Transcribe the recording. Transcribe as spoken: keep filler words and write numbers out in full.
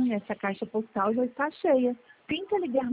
essa caixa postal já está cheia. Tenta ligar